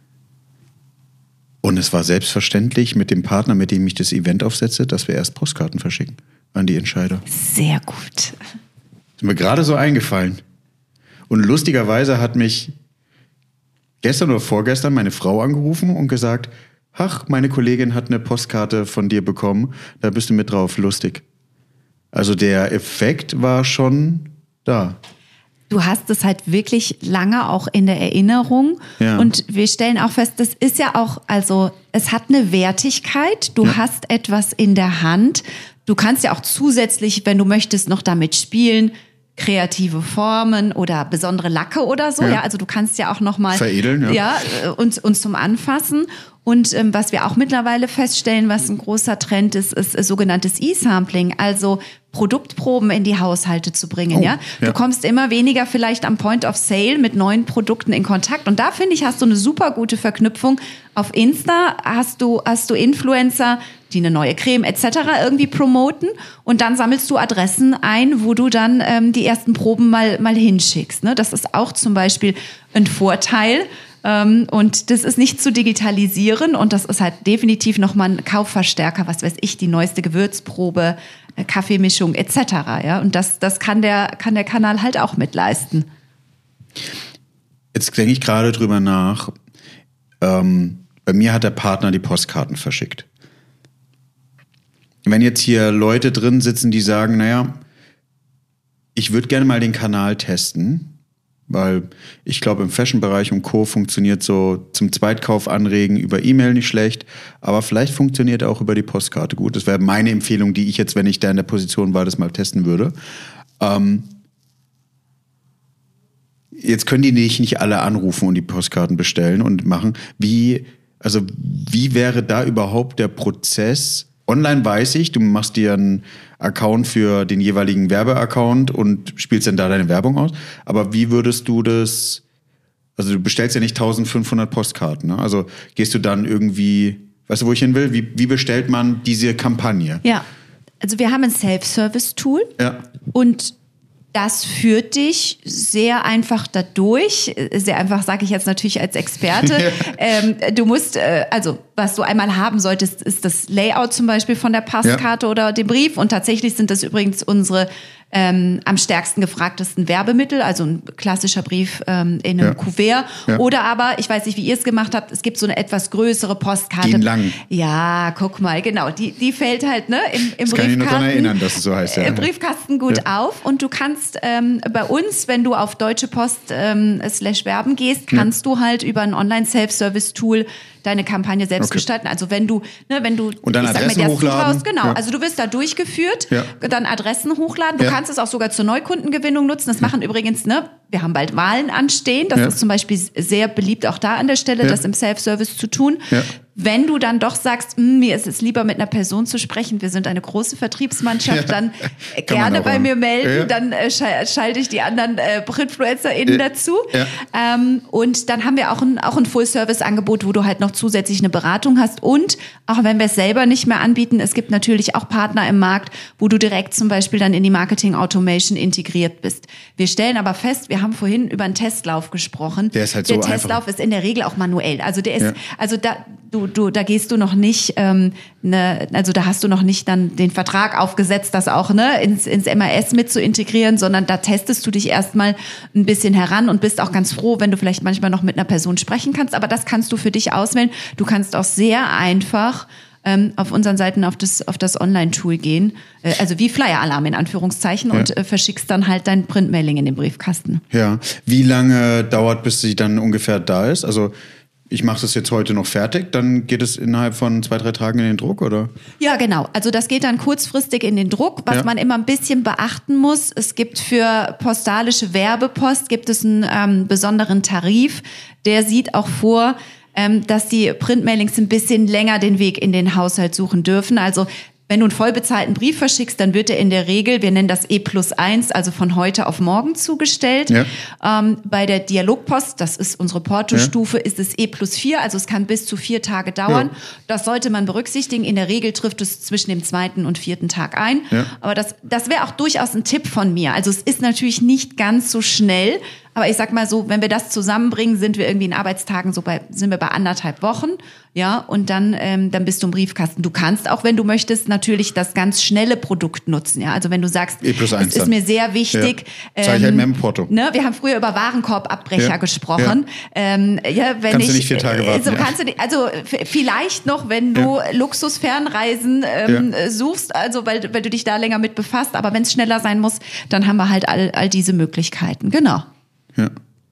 Und es war selbstverständlich mit dem Partner, mit dem ich das Event aufsetze, dass wir erst Postkarten verschicken an die Entscheider. Sehr gut. Ist mir gerade so eingefallen. Und lustigerweise hat mich gestern oder vorgestern meine Frau angerufen und gesagt, ach, meine Kollegin hat eine Postkarte von dir bekommen, da bist du mit drauf, lustig. Also der Effekt war schon da. Du hast es halt wirklich lange auch in der Erinnerung. Ja. Und wir stellen auch fest, das ist ja auch, also es hat eine Wertigkeit. Du ja. hast etwas in der Hand. Du kannst ja auch zusätzlich, wenn du möchtest, noch damit spielen, kreative Formen oder besondere Lacke oder so. Ja, ja also du kannst ja auch noch mal veredeln, ja, ja uns, uns zum Anfassen. Und ähm, was wir auch mittlerweile feststellen, was ein großer Trend ist, ist, ist sogenanntes E-Sampling, also Produktproben in die Haushalte zu bringen. Oh, ja? ja, du kommst immer weniger vielleicht am Point of Sale mit neuen Produkten in Kontakt. Und da finde ich, hast du eine super gute Verknüpfung. Auf Insta hast du hast du Influencer, die eine neue Creme et cetera irgendwie promoten. Und dann sammelst du Adressen ein, wo du dann ähm, die ersten Proben mal mal hinschickst. Ne? Das ist auch zum Beispiel ein Vorteil. Ähm, und das ist nicht zu digitalisieren und das ist halt definitiv nochmal ein Kaufverstärker, was weiß ich, die neueste Gewürzprobe, äh, Kaffeemischung et cetera. Ja? Und das, das kann der, kann der Kanal halt auch mitleisten. Jetzt denke ich gerade drüber nach. Ähm, bei mir hat der Partner die Postkarten verschickt. Wenn jetzt hier Leute drin sitzen, die sagen, naja, ich würde gerne mal den Kanal testen, weil ich glaube, im Fashion-Bereich und Co. funktioniert so zum Zweitkauf anregen über E-Mail nicht schlecht, aber vielleicht funktioniert auch über die Postkarte gut. Das wäre meine Empfehlung, die ich jetzt, wenn ich da in der Position war, das mal testen würde. Ähm jetzt können die nicht, nicht alle anrufen und die Postkarten bestellen und machen. Wie, also wie wäre da überhaupt der Prozess? Online weiß ich, du machst dir einen Account für den jeweiligen Werbeaccount und spielst dann da deine Werbung aus. Aber wie würdest du das, also du bestellst ja nicht eintausendfünfhundert Postkarten, ne? Also gehst du dann irgendwie, weißt du, wo ich hin will? Wie, wie bestellt man diese Kampagne? Ja, also wir haben ein Self-Service-Tool ja. und das führt dich sehr einfach dadurch. Sehr einfach, sage ich jetzt natürlich als Experte. Ja. Ähm, du musst, äh, also was du einmal haben solltest, ist das Layout zum Beispiel von der Postkarte ja. oder dem Brief. Und tatsächlich sind das übrigens unsere ähm, am stärksten gefragtesten Werbemittel, also ein klassischer Brief ähm, in einem ja. Kuvert. Ja. Oder aber, ich weiß nicht, wie ihr es gemacht habt, es gibt so eine etwas größere Postkarte. Die lang. Ja, guck mal, genau. Die, die fällt halt ne, im, im das Briefkasten. Kann ich mich noch daran erinnern, dass es so heißt. Ja. Im Briefkasten gut ja. auf. Und du kannst ähm, bei uns, wenn du auf Deutsche Post ähm, slash Werben gehst, kannst ja. du halt über ein Online-Self-Service-Tool deine Kampagne selbst okay. gestalten. Also wenn du, ne, wenn du und dann Adressen mal, hochladen. Raus, genau, ja. also du wirst da durchgeführt, ja. dann Adressen hochladen. Du ja. kannst es auch sogar zur Neukundengewinnung nutzen. Das ja. machen übrigens, ne, wir haben bald Wahlen anstehen. Das ja. ist zum Beispiel sehr beliebt auch da an der Stelle, ja. das im Self-Service zu tun. Ja. Wenn du dann doch sagst, mir ist es lieber mit einer Person zu sprechen, wir sind eine große Vertriebsmannschaft, ja. dann gerne bei mir melden, ja. dann äh, schalte ich die anderen äh, InfluencerInnen ja. dazu. Ja. Ähm, und dann haben wir auch ein, auch ein Full-Service-Angebot, wo du halt noch zusätzlich eine Beratung hast. Und auch wenn wir es selber nicht mehr anbieten, es gibt natürlich auch Partner im Markt, wo du direkt zum Beispiel dann in die Marketing-Automation integriert bist. Wir stellen aber fest, wir haben vorhin über einen Testlauf gesprochen. Der ist halt der so Testlauf einfach. ist in der Regel auch manuell. Also der ist, ja. also da, du, du, da gehst du noch nicht, ähm, ne, also da hast du noch nicht dann den Vertrag aufgesetzt, das auch ne, ins, ins M A S mit zu integrieren, sondern da testest du dich erstmal ein bisschen heran und bist auch ganz froh, wenn du vielleicht manchmal noch mit einer Person sprechen kannst. Aber das kannst du für dich auswählen. Du kannst auch sehr einfach ähm, auf unseren Seiten auf das, auf das Online-Tool gehen, äh, also wie Flyer-Alarm in Anführungszeichen ja. und äh, verschickst dann halt dein Printmailing in den Briefkasten. Ja, wie lange dauert, bis sie dann ungefähr da ist? Also ich mache das jetzt heute noch fertig, dann geht es innerhalb von zwei, drei Tagen in den Druck, oder? Ja, genau. Also das geht dann kurzfristig in den Druck. Was ja. man immer ein bisschen beachten muss, es gibt für postalische Werbepost, gibt es einen ähm, besonderen Tarif, der sieht auch vor, ähm, dass die Printmailings ein bisschen länger den Weg in den Haushalt suchen dürfen. Also wenn du einen vollbezahlten Brief verschickst, dann wird er in der Regel, wir nennen das E plus eins, also von heute auf morgen zugestellt. Ja. Ähm, bei der Dialogpost, das ist unsere Portostufe, ja. ist es E plus vier, also es kann bis zu vier Tage dauern. Ja. Das sollte man berücksichtigen. In der Regel trifft es zwischen dem zweiten und vierten Tag ein. Ja. Aber das, das wäre auch durchaus ein Tipp von mir. Also es ist natürlich nicht ganz so schnell, aber ich sag mal so, wenn wir das zusammenbringen, sind wir irgendwie in Arbeitstagen so bei, sind wir bei anderthalb Wochen, ja, und dann, ähm, dann bist du im Briefkasten. Du kannst auch, wenn du möchtest, natürlich das ganz schnelle Produkt nutzen, ja. Also wenn du sagst, E plus eins es ist dann. mir sehr wichtig. Ja. Zeig ich halt mehr im Porto. Ne, wir haben früher über Warenkorbabbrecher ja. gesprochen. Ja. Ähm, ja, wenn kannst ich, du nicht vier Tage warten. So ja. kannst du nicht, also f- vielleicht noch, wenn du ja. Luxusfernreisen ähm, ja. suchst, also weil, weil du dich da länger mit befasst, aber wenn es schneller sein muss, dann haben wir halt all, all diese Möglichkeiten. Genau. Ja.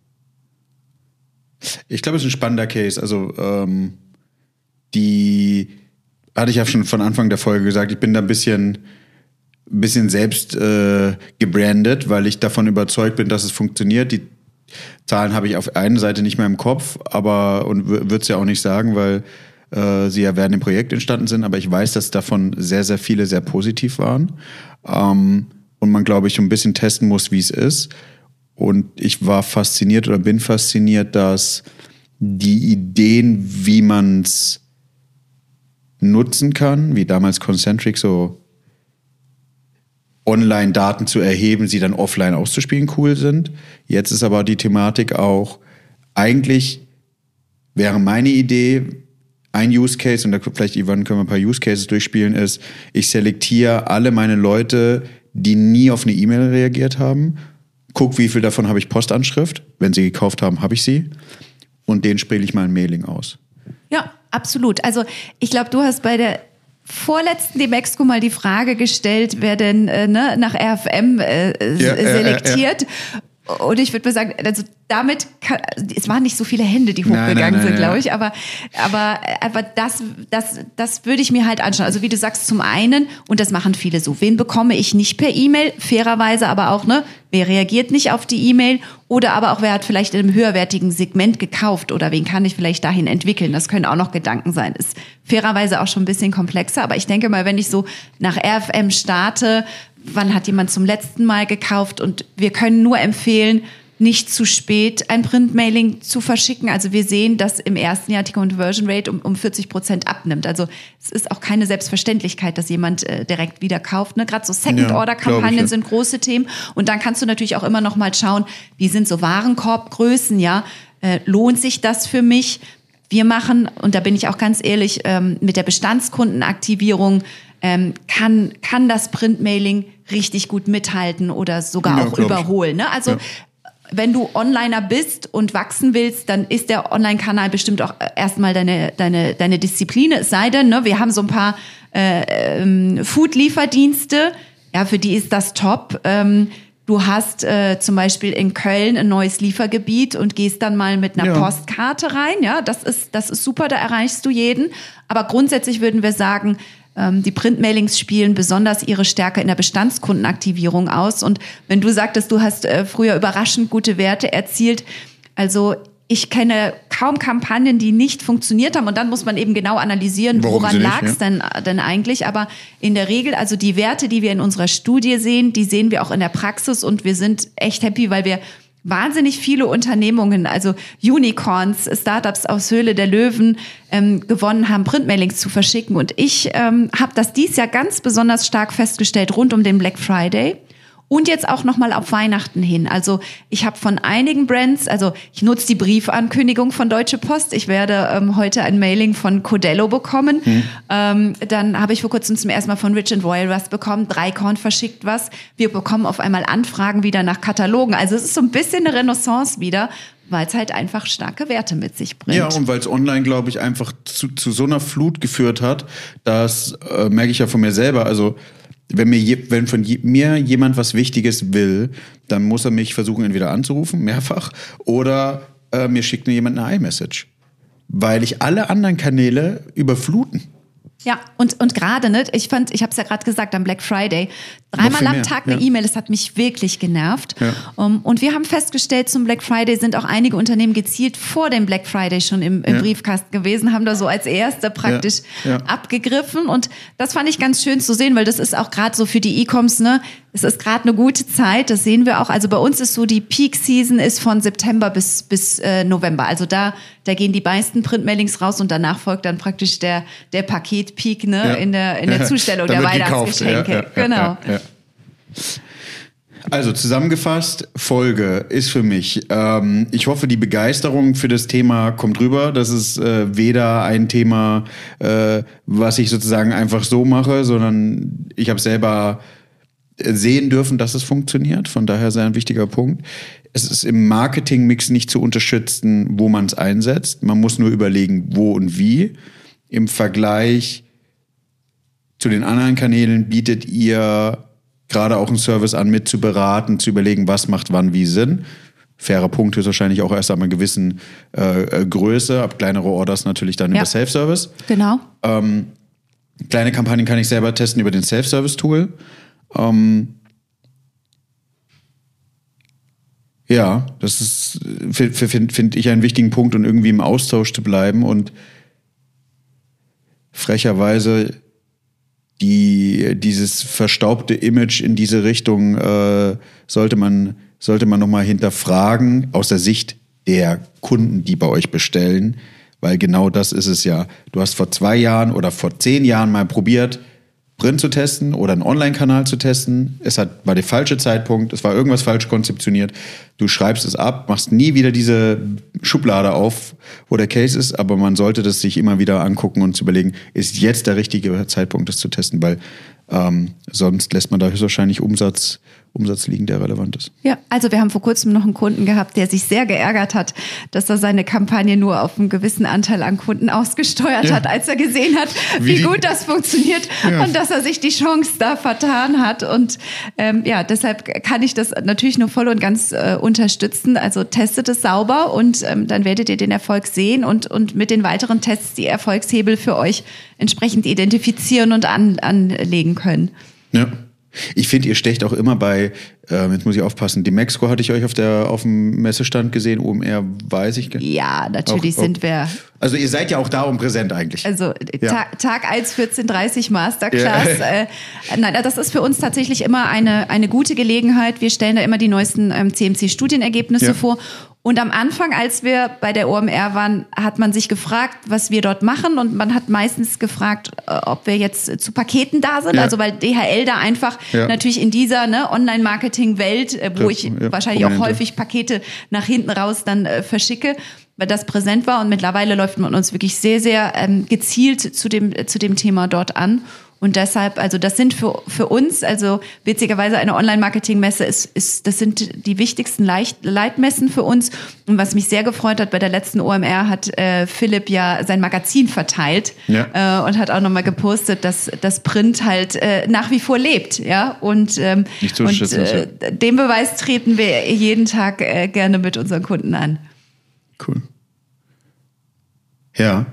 Ich glaube, es ist ein spannender Case. Also ähm, die hatte ich ja schon von Anfang der Folge gesagt, ich bin da ein bisschen, ein bisschen selbst äh, gebrandet, weil ich davon überzeugt bin, dass es funktioniert. Die Zahlen habe ich auf einer Seite nicht mehr im Kopf, aber und würde es ja auch nicht sagen, weil äh, sie ja während dem Projekt entstanden sind, aber ich weiß, dass davon sehr, sehr viele sehr positiv waren. Ähm, und man, glaube ich, ein bisschen testen muss, wie es ist. Und ich war fasziniert oder bin fasziniert, dass die Ideen, wie man es nutzen kann, wie damals Concentric, so Online-Daten zu erheben, sie dann offline auszuspielen, cool sind. Jetzt ist aber die Thematik auch, eigentlich wäre meine Idee, ein Use Case, und da vielleicht, Yvonne, können wir ein paar Use Cases durchspielen, ist, ich selektiere alle meine Leute, die nie auf eine E-Mail reagiert haben, guck, wie viel davon habe ich Postanschrift. Wenn sie gekauft haben, habe ich sie. Und denen spiele ich mal ein Mailing aus. Ja, absolut. Also ich glaube, du hast bei der vorletzten Demexco mal die Frage gestellt, wer denn äh, ne, nach R F M äh, ja, selektiert. Äh, äh, äh. Und ich würde mal sagen, also damit, kann, es waren nicht so viele Hände, die hochgegangen nein, nein, nein, sind, glaube ich, aber, aber, aber das, das, das würde ich mir halt anschauen. Also wie du sagst, zum einen, und das machen viele so, wen bekomme ich nicht per E-Mail, fairerweise aber auch, ne, wer reagiert nicht auf die E-Mail oder aber auch, wer hat vielleicht in einem höherwertigen Segment gekauft oder wen kann ich vielleicht dahin entwickeln, das können auch noch Gedanken sein. Ist fairerweise auch schon ein bisschen komplexer, aber ich denke mal, wenn ich so nach R F M starte, wann hat jemand zum letzten Mal gekauft, und wir können nur empfehlen, nicht zu spät ein Printmailing zu verschicken. Also wir sehen, dass im ersten Jahr die Conversion Rate um, um vierzig Prozent abnimmt. Also es ist auch keine Selbstverständlichkeit, dass jemand äh, direkt wieder kauft. Ne? Gerade so Second-Order-Kampagnen ja, ja. sind große Themen. Und dann kannst du natürlich auch immer noch mal schauen, wie sind so Warenkorbgrößen, ja? Äh, lohnt sich das für mich? Wir machen, und da bin ich auch ganz ehrlich, ähm, mit der Bestandskundenaktivierung ähm, kann, kann das Printmailing richtig gut mithalten oder sogar Ja, auch glaub ich. überholen. Ne? Also Ja. wenn du Onliner bist und wachsen willst, dann ist der Online-Kanal bestimmt auch erstmal deine, deine, deine Disziplin. Es sei denn, ne, wir haben so ein paar äh, ähm, Food-Lieferdienste, ja, für die ist das top. Ähm, du hast äh, zum Beispiel in Köln ein neues Liefergebiet und gehst dann mal mit einer Ja. Postkarte rein. Ja, das ist, das ist super, da erreichst du jeden. Aber grundsätzlich würden wir sagen, die Printmailings spielen besonders ihre Stärke in der Bestandskundenaktivierung aus. Und wenn du sagtest, du hast äh, früher überraschend gute Werte erzielt, also ich kenne kaum Kampagnen, die nicht funktioniert haben. Und dann muss man eben genau analysieren, Warum woran sie nicht, lag es ja. denn, denn eigentlich. Aber in der Regel, also die Werte, die wir in unserer Studie sehen, die sehen wir auch in der Praxis. Und wir sind echt happy, weil wir wahnsinnig viele Unternehmungen, also Unicorns, Startups aus Höhle der Löwen ähm, gewonnen haben, Printmailings zu verschicken. Und ich ähm, habe das dies Jahr ganz besonders stark festgestellt rund um den Black Friday. Und jetzt auch nochmal auf Weihnachten hin. Also ich habe von einigen Brands, also ich nutze die Briefankündigung von Deutsche Post. Ich werde ähm, heute ein Mailing von Codello bekommen. Mhm. Ähm, dann habe ich vor kurzem zum ersten Mal von Rich and Royal was bekommen. Dreikorn verschickt was. Wir bekommen auf einmal Anfragen wieder nach Katalogen. Also es ist so ein bisschen eine Renaissance wieder, weil es halt einfach starke Werte mit sich bringt. Ja, und weil es online, glaube ich, einfach zu, zu so einer Flut geführt hat, das äh, merke ich ja von mir selber. Also Wenn mir, je, wenn von je, mir jemand was Wichtiges will, dann muss er mich versuchen, entweder anzurufen, mehrfach, oder äh, mir schickt mir jemand eine iMessage. Weil ich alle anderen Kanäle überfluten. Ja, und, und gerade, ne, ich fand, ich habe es ja gerade gesagt, am Black Friday, dreimal am Tag eine ja. E-Mail, das hat mich wirklich genervt. Ja. Um, und wir haben festgestellt, zum Black Friday sind auch einige Unternehmen gezielt vor dem Black Friday schon im, im ja. Briefkasten gewesen, haben da so als Erste praktisch ja. Ja. abgegriffen. Und das fand ich ganz schön zu sehen, weil das ist auch gerade so für die E-Coms, ne, es ist gerade eine gute Zeit, das sehen wir auch. Also bei uns ist so, die Peak-Season ist von September bis, bis äh, November. Also da, da gehen die meisten Printmailings raus und danach folgt dann praktisch der, der Paket-Peak, ne, ja. in der, in der Zustellung Da der wird gekauft. Weihnachtsgeschenke. Ja, ja, genau. Ja, ja, ja. Also zusammengefasst, Folge ist für mich, ähm, ich hoffe, die Begeisterung für das Thema kommt rüber. Das ist äh, weder ein Thema, äh, was ich sozusagen einfach so mache, sondern ich habe selber sehen dürfen, dass es funktioniert. Von daher ist ein wichtiger Punkt. Es ist im Marketingmix nicht zu unterstützen, wo man es einsetzt. Man muss nur überlegen, wo und wie. Im Vergleich zu den anderen Kanälen bietet ihr gerade auch einen Service an, mit zu beraten, zu überlegen, was macht wann wie Sinn. Fairer Punkt ist wahrscheinlich auch erst ab einer gewissen äh, Größe, ab kleinere Orders natürlich dann ja. über Self-Service. Genau. Ähm, kleine Kampagnen kann ich selber testen über den Self-Service-Tool. Ähm, ja, das ist, finde find, find ich, einen wichtigen Punkt und irgendwie im Austausch zu bleiben und frecherweise die, dieses verstaubte Image in diese Richtung äh, sollte man, sollte man nochmal hinterfragen aus der Sicht der Kunden, die bei euch bestellen, weil genau das ist es ja. Du hast vor zwei Jahren oder vor zehn Jahren mal probiert, Print zu testen oder einen Online-Kanal zu testen. Es hat, war der falsche Zeitpunkt, es war irgendwas falsch konzeptioniert. Du schreibst es ab, machst nie wieder diese Schublade auf, wo der Case ist, aber man sollte das sich immer wieder angucken und zu überlegen, ist jetzt der richtige Zeitpunkt, das zu testen, weil ähm, sonst lässt man da höchstwahrscheinlich Umsatz, Umsatz liegen, der relevant ist. Ja, also wir haben vor kurzem noch einen Kunden gehabt, der sich sehr geärgert hat, dass er seine Kampagne nur auf einen gewissen Anteil an Kunden ausgesteuert ja. hat, als er gesehen hat, wie, wie gut das funktioniert ja. und dass er sich die Chance da vertan hat. Und ähm, ja, deshalb kann ich das natürlich nur voll und ganz äh, unterstützen. Also testet es sauber und ähm, dann werdet ihr den Erfolg sehen und, und mit den weiteren Tests die Erfolgshebel für euch entsprechend identifizieren und an, anlegen können. Ja. Ich finde, ihr stecht auch immer bei, äh, jetzt muss ich aufpassen, die Mexiko hatte ich euch auf der auf dem Messestand gesehen, O M R weiß ich. Ja, natürlich auch, sind auch, wir. Also ihr seid ja auch da um präsent eigentlich. Also ja. Tag, Tag eins, vierzehn Uhr dreißig Masterclass. Ja. Äh, nein, das ist für uns tatsächlich immer eine, eine gute Gelegenheit. Wir stellen da immer die neuesten ähm, C M C-Studienergebnisse ja. vor. Und am Anfang, als wir bei der O M R waren, hat man sich gefragt, was wir dort machen. Und man hat meistens gefragt, ob wir jetzt zu Paketen da sind. Ja. Also weil D H L da einfach ja. natürlich in dieser ne, Online-Marketing-Welt, wo ich ja, wahrscheinlich auch häufig Pakete nach hinten raus dann äh, verschicke, weil das präsent war. Und mittlerweile läuft man uns wirklich sehr, sehr ähm, gezielt zu dem, zu dem Thema dort an. Und deshalb, also das sind für, für uns, also witzigerweise eine Online-Marketing-Messe ist, ist, das sind die wichtigsten Leicht, Leitmessen für uns. Und was mich sehr gefreut hat, bei der letzten O M R hat äh, Philipp ja sein Magazin verteilt ja. äh, und hat auch nochmal gepostet, dass das Print halt äh, nach wie vor lebt, ja. Und, ähm, und äh, den Beweis treten wir jeden Tag äh, gerne mit unseren Kunden an. Cool. Ja.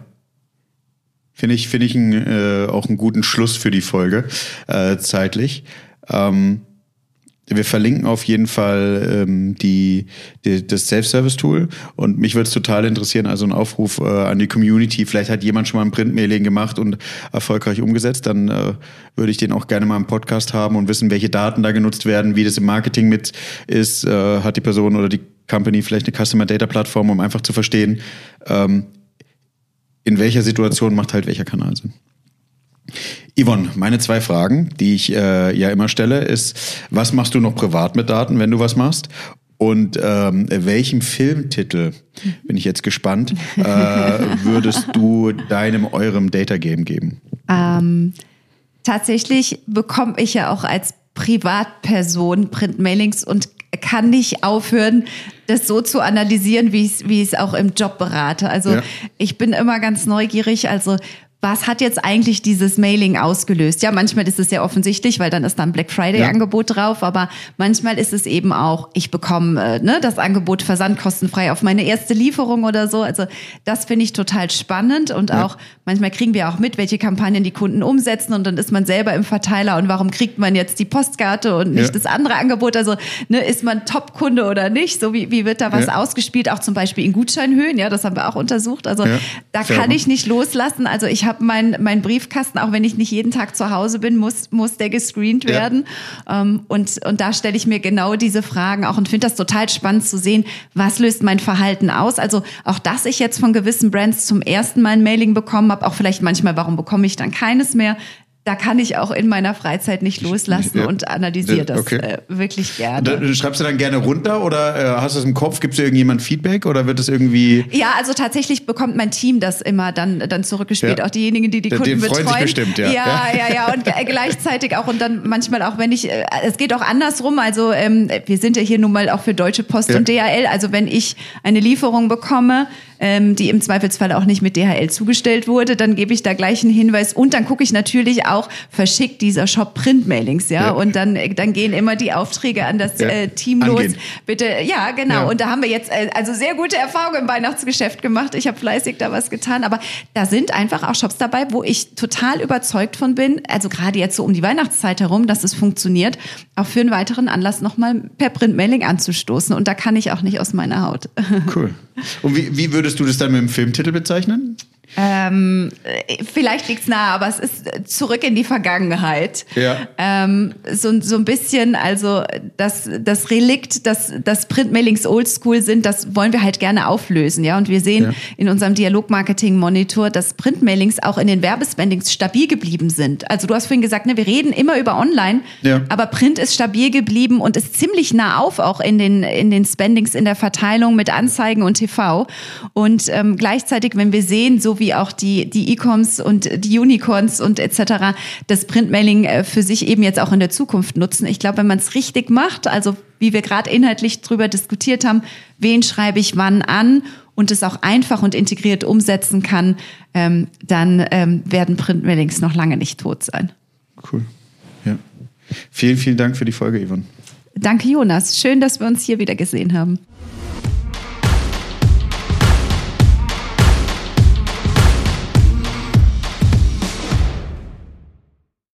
Finde ich, finde ich ein, äh, auch einen guten Schluss für die Folge, äh, zeitlich. Ähm, wir verlinken auf jeden Fall ähm, die, die, das Self-Service-Tool und mich würde es total interessieren, also ein Aufruf äh, an die Community. Vielleicht hat jemand schon mal ein Printmailing gemacht und erfolgreich umgesetzt, dann äh, würde ich den auch gerne mal im Podcast haben und wissen, welche Daten da genutzt werden, wie das im Marketing mit ist. Äh, hat die Person oder die Company vielleicht eine Customer-Data-Plattform, um einfach zu verstehen, ähm, in welcher Situation macht halt welcher Kanal Sinn. Yvonne, meine zwei Fragen, die ich äh, ja immer stelle, ist, was machst du noch privat mit Daten, wenn du was machst? Und ähm, welchem Filmtitel, bin ich jetzt gespannt, äh, würdest du deinem, eurem Data Game geben? Ähm, tatsächlich bekomme ich ja auch als Privatperson Printmailings und kann nicht aufhören, das so zu analysieren, wie ich es wie ich es auch im Job berate. Also ja. ich bin immer ganz neugierig, also was hat jetzt eigentlich dieses Mailing ausgelöst? Ja, manchmal ist es ja offensichtlich, weil dann ist da ein Black Friday-Angebot ja. drauf, aber manchmal ist es eben auch, ich bekomme äh, ne, das Angebot versandkostenfrei auf meine erste Lieferung oder so. Also das finde ich total spannend und ja. auch manchmal kriegen wir auch mit, welche Kampagnen die Kunden umsetzen und dann ist man selber im Verteiler und warum kriegt man jetzt die Postkarte und nicht ja. das andere Angebot? Also ne, ist man Top-Kunde oder nicht? So wie, wie wird da was ja. ausgespielt? Auch zum Beispiel in Gutscheinhöhen, ja, das haben wir auch untersucht. Also ja. da Sehr kann gut. ich nicht loslassen. Also ich habe meinen mein Briefkasten, auch wenn ich nicht jeden Tag zu Hause bin, muss, muss der gescreent werden. Ja. Um, und, und da stelle ich mir genau diese Fragen auch und finde das total spannend zu sehen, was löst mein Verhalten aus. Also auch, dass ich jetzt von gewissen Brands zum ersten Mal ein Mailing bekommen habe, auch vielleicht manchmal, warum bekomme ich dann keines mehr? Da kann ich auch in meiner Freizeit nicht loslassen ja. und analysiere das okay. äh, wirklich gerne. Da, schreibst du dann gerne runter oder äh, hast du es im Kopf? Gibt es irgendjemand Feedback oder wird es irgendwie... Ja, also tatsächlich bekommt mein Team das immer dann, dann zurückgespielt. Ja. Auch diejenigen, die die Kunden Den betreuen. Freuen sich bestimmt, ja. Ja, ja, ja. Und gleichzeitig auch und dann manchmal auch, wenn ich... Es geht auch andersrum. Also ähm, wir sind ja hier nun mal auch für Deutsche Post ja. und D H L. Also wenn ich eine Lieferung bekomme, ähm, die im Zweifelsfall auch nicht mit D H L zugestellt wurde, dann gebe ich da gleich einen Hinweis und dann gucke ich natürlich auch, verschickt dieser Shop Printmailings, ja? ja, und dann, dann gehen immer die Aufträge an das ja. äh, Team Angehen. los. Bitte, ja, genau. Ja. Und da haben wir jetzt äh, also sehr gute Erfahrungen im Weihnachtsgeschäft gemacht. Ich habe fleißig da was getan, aber da sind einfach auch Shops dabei, wo ich total überzeugt von bin, also gerade jetzt so um die Weihnachtszeit herum, dass es funktioniert, auch für einen weiteren Anlass nochmal per Printmailing anzustoßen. Und da kann ich auch nicht aus meiner Haut. Cool. Und wie, wie würdest du das dann mit dem Filmtitel bezeichnen? Ähm, vielleicht liegt's nahe, aber es ist zurück in die Vergangenheit. Ja. Ähm, so, so ein bisschen, also das, das Relikt, dass das Printmailings oldschool sind, das wollen wir halt gerne auflösen, ja. Und wir sehen ja. in unserem Dialog-Marketing-Monitor, dass Printmailings auch in den Werbespendings stabil geblieben sind. Also du hast vorhin gesagt, ne, wir reden immer über Online, ja. aber Print ist stabil geblieben und ist ziemlich nah auf, auch in den, in den Spendings, in der Verteilung mit Anzeigen und T V. Und ähm, gleichzeitig, wenn wir sehen, so wie auch die, die E-Coms und die Unicorns und et cetera das Printmailing für sich eben jetzt auch in der Zukunft nutzen. Ich glaube, wenn man es richtig macht, also wie wir gerade inhaltlich drüber diskutiert haben, wen schreibe ich wann an und es auch einfach und integriert umsetzen kann, ähm, dann ähm, werden Printmailings noch lange nicht tot sein. Cool. Ja. Vielen, vielen Dank für die Folge, Yvonne. Danke, Jonas. Schön, dass wir uns hier wieder gesehen haben.